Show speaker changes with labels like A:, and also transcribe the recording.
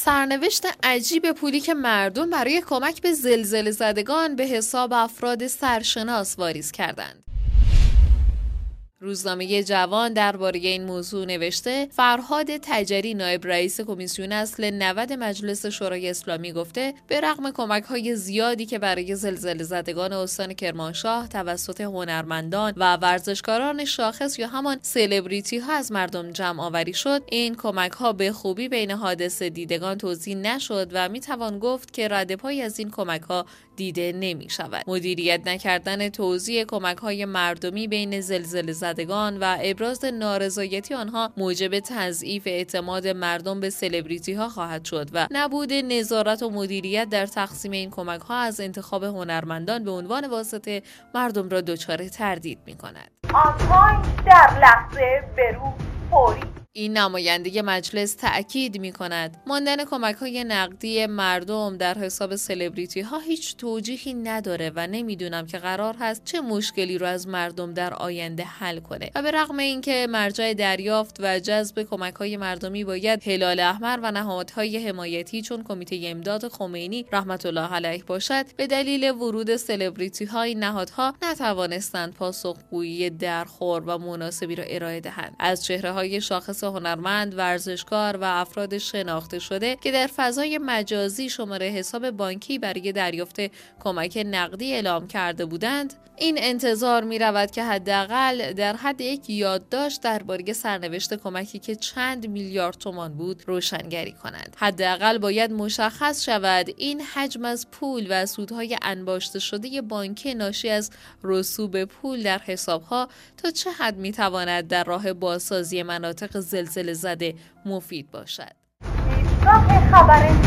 A: سرنوشت عجیب پولی که مردم برای کمک به زلزله زدگان به حساب افراد سرشناس واریز کردند. روزنامه جوان درباره این موضوع نوشته فرهاد تجری نایب رئیس کمیسیون اصل 90 مجلس شورای اسلامی گفته به رغم کمک‌های زیادی که برای زلزله زدگان استان کرمانشاه توسط هنرمندان و ورزشکاران شاخص یا همان سلبریتی ها از مردم جمع آوری شد، این کمک‌ها به خوبی بین حادثه دیدگان توزیع نشد و میتوان گفت که ردپایی از این کمک‌ها دیده نمی‌شود. مدیریت نکردن توزیع کمک‌های مردمی بین زلزله زدگان و ابراز نارضایتی آنها موجب تضعیف اعتماد مردم به سلبریتی ها خواهد شد و نبود نظارت و مدیریت در تقسیم این کمک ها از انتخاب هنرمندان به عنوان واسطه مردم را دچار تردید می کند.
B: آنها در لحظه برو فوری.
A: این نماینده مجلس تأکید می کند ماندن کمک‌های نقدی مردم در حساب سلبریتی ها هیچ توجیهی نداره و نمیدونم که قرار هست چه مشکلی رو از مردم در آینده حل کنه و به رغم اینکه مرجع دریافت و جذب کمک‌های مردمی باید هلال احمر و نهادهای حمایتی چون کمیته امداد خمینی رحمت الله علیه باشد، به دلیل ورود سلبریتی های نهادها نتوانستند پاسخگویی درخور و مناسبی را ارائه دهند. از چهره‌های شاخص هنرمند، ورزشکار و افراد شناخته شده که در فضای مجازی شماره حساب بانکی برای دریافت کمک نقدی اعلام کرده بودند، این انتظار می رود که حداقل در حد یک یادداشت درباره سرنوشت کمکی که چند میلیارد تومان بود روشنگری کنند. حداقل باید مشخص شود این حجم از پول و سودهای انباشته شده بانکی ناشی از رسوب پول در حسابها تا چه حد می تواند در راه بازسازی مناطق زلزله زده مفید باشد.
B: ایستگاه خبر